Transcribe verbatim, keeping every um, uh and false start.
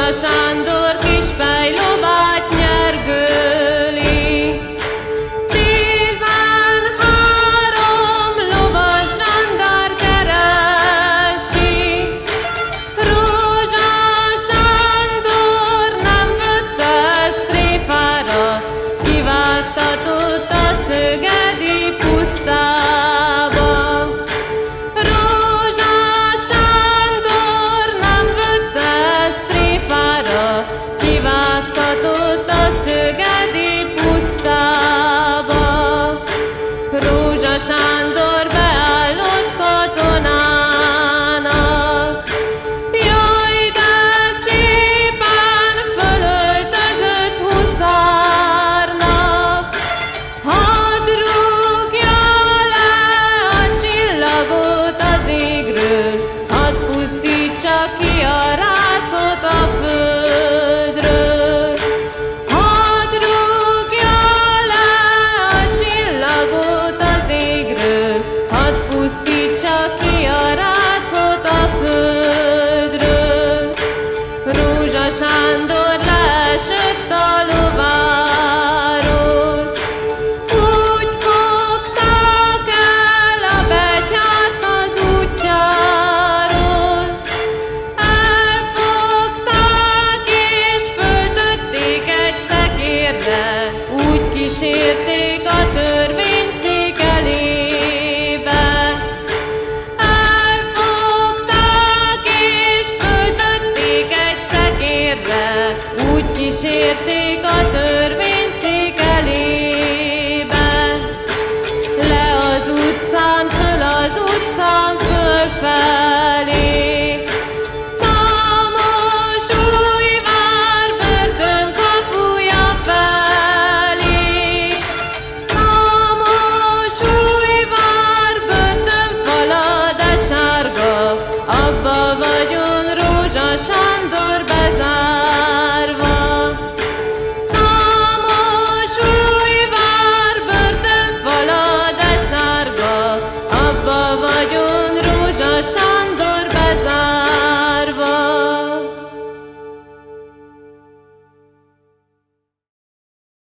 Rózsa Sándor Kispály lovát nyergöli. Tizenhárom lovas zsandár keresi. Rózsa Sándor nem vette ezt tréfára, kivágtatott a szögedi pusztába. Rózsa Sándor nem vette ezt tréfára, kivágtatott a szögedi pusztába. Rózsa Sándor beállott katonának, jaj, de szépen fölöltözött huszárnak. Hadd rúgja le a csillagot az égről, hadd pusztítsa ki a rácot a földről. Hadd rúgja le a csillagot az égről, hadd pusztítsa ki a rácot a földről. Rózsa Sándor leesett a lováról, úgy fogták el a betyárt az útjáról. Elfogták és föltötték egy szekérre, úgy kísérték a törvényszék elébe. Elfogták és föltötték egy szekérre, úgy kísérték a